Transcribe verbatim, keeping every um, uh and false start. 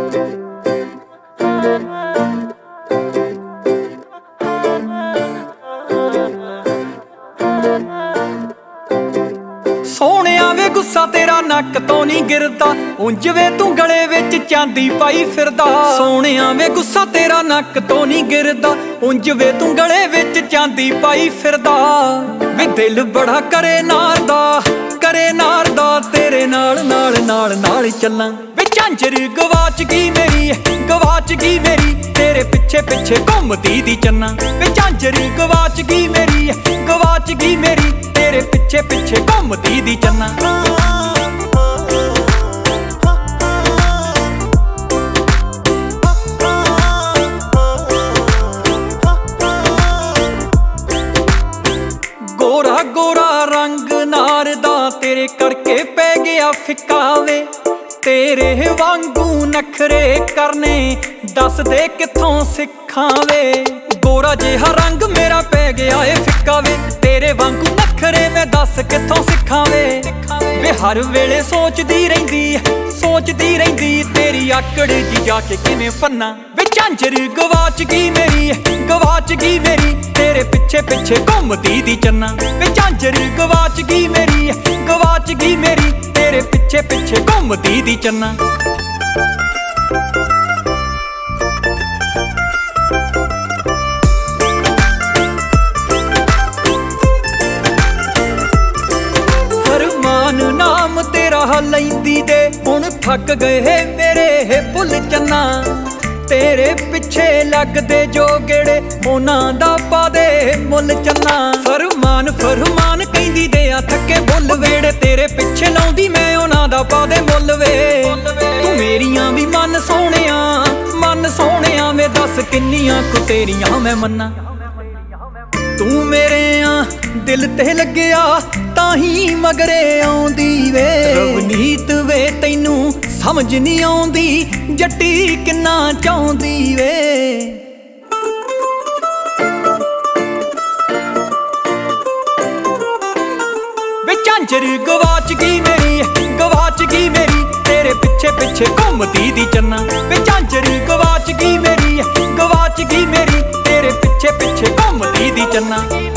ਸੋਹਣਿਆ ਵੇ ਗੁੱਸਾ ਤੇਰਾ ਨੱਕ ਤੋਂ ਨਹੀਂ ਗਿਰਦਾ, ਉਂਝ ਵੇ ਤੂੰ ਗਲੇ ਵਿੱਚ ਚਾਂਦੀ ਪਾਈ ਫਿਰਦਾ। ਸੋਹਣਿਆ ਵੇ ਗੁੱਸਾ ਤੇਰਾ ਨੱਕ ਤੋਂ ਨਹੀਂ ਗਿਰਦਾ, ਉਂਝ ਵੇ ਤੂੰ ਗਲੇ ਵਿੱਚ ਚਾਂਦੀ ਪਾਈ ਫਿਰਦਾ। ਵੇ ਦਿਲ ਬੜਾ ਕਰੇ ਨਾਰ ਦਾ, ਕਰੇ ਨਾਰ ਦਾ, ਤੇਰੇ ਨਾਲ ਨਾਲ ਨਾਲ ਨਾਲ ਚੱਲਾਂ। ਵੇ ਝਾਂਜਰ ਗਵਾਚ ਗਈ ਮੇਰੀ, ਗਵਾਚ ਗਈ ਮੇਰੀ, ਤੇਰੇ ਪਿੱਛੇ ਪਿੱਛੇ ਘੁੰਮਦੀ ਦੀ ਚੰਨਾ। ਵੇ ਝਾਂਜਰ ਗਵਾਚ ਗਈ ਮੇਰੀ, ਗਵਾਚ ਗਈ ਮੇਰੀ, ਤੇਰੇ ਪਿੱਛੇ ਪਿੱਛੇ ਘੁੰਮਦੀ ਦੀ ਚੰਨਾ। ਗੋਰਾ ਗੋਰਾ ਰੰਗ ਨਾਰ ਦਾ, ਤੇਰੇ ਕਰਕੇ ਪੈ ਗਿਆ ਫਿੱਕਾ ਵੇ। ਤੇਰੇ ਵਾਂਗੂ ਨਖਰੇ ਕਰਨੇ ਦੱਸ ਦੇ ਕਿੱਥੋਂ ਸਿੱਖਾਂ ਵੇ। ਗੋਰਾ ਜਿਹਾ ਰੰਗ ਮੇਰਾ ਪੈ ਗਿਆ ਏ ਫਿੱਕਾ ਵੇ, ਤੇਰੇ ਵਾਂਗੂ ਨਖਰੇ ਮੈਂ ਦੱਸ ਕਿੱਥੋਂ ਸਿੱਖਾਂ ਵੇ। ਵੇ ਹਰ ਵੇਲੇ ਸੋਚਦੀ ਰਹਿੰਦੀ, ਸੋਚਦੀ ਰਹਿੰਦੀ, ਤੇਰੀ ਆਕੜ ਜੀ ਜਾ ਕੇ ਕਿਵੇਂ ਫੰਨਾ। ਵੇ ਝਾਂਜਰ ਗਵਾਚ ਗਈ ਮੇਰੀ, ਗਵਾਚ ਗਈ ਮੇਰੀ, ਤੇਰੇ ਪਿੱਛੇ ਪਿੱਛੇ ਘੁੰਮਦੀ ਦੀ ਚੰਨਾ। ਵੇ ਝਾਂਜਰ ਗਵਾਚ ਗਈ ਮੇਰੀ, ਗਵਾਚ ਗਈ ਮੇਰੀ, ਤੇਰੇ ਪਿੱਛੇ ਪਿੱਛੇ ਘੁੰਮਦੀ ਦੀ ਚੰਨਾ। ਫਰਮਾਨ ਨਾਮ ਤੇਰਾ ਲੈਂਦੀ ਦੇ, ਹੁਣ ਥੱਕ ਗਏ ਮੇਰੇ ਬੁੱਲ ਚੰਨਾ। ਤੇਰੇ ਪਿੱਛੇ ਲੱਗਦੇ ਜੋ ਗੇੜੇ, ਉਹਨਾਂ ਦਾ ਪਾ ਦੇ ਮੁੱਲ ਚੰਨਾ। ਫਰਮਾਨ ਫਰਮਾਨ ਕਹਿੰਦੀ ਦੇ ਆ ਥੱਕੇ ਬੁੱਲ ਵੇੜੇ, ਤੇਰੇ ਪਿੱਛੇ ਲਾਉਂਦੀ ਮੈਂ ਉਹਨਾਂ ਦਾ ਪਾ ਦੇ ਮੁੱਲ ਵੇ। ਤੂੰ ਮੇਰੀਆਂ ਵੀ ਮਨ ਸੋਹਣਿਆ, ਮਨ ਸੋਹਣਿਆ ਵੇ, ਦੱਸ ਕਿੰਨੀਆਂ ਕੁ ਤੇਰੀਆਂ ਮੈਂ ਮੰਨਾਂ। ਤੂੰ ਮੇਰੇ ਆ ਦਿਲ ਤੇ ਲੱਗਿਆ ਤਾਂ ਹੀ ਮਗਰੇ ਆਉਂਦੀ ਵੇ। ਰਵਨੀਤ ਵੇ ਤੈਨੂੰ ਸਮਝ ਨਹੀਂ ਆਉਂਦੀ, ਜੱਟੀ ਕਿੰਨਾ ਚਾਹੁੰਦੀ ਵੇ। ਵੇ ਝਾਂਜਰ ਗਵਾਚ ਗਈ ਮੇਰੀ, ਗਵਾਚ ਗਈ ਮੇਰੀ, ਤੇਰੇ ਪਿੱਛੇ ਪਿੱਛੇ ਘੁੰਮਦੀ ਦੀ ਚੰਨਾ। ਵੇ ਝਾਂਜਰ ਗਵਾਚ ਗਈ ਮੇਰੀ, ਗਵਾਚ ਗਈ ਮੇਰੀ, ਤੇਰੇ ਪਿੱਛੇ ਪਿੱਛੇ ਘੁੰਮਦੀ ਦੀ ਚੰਨਾ।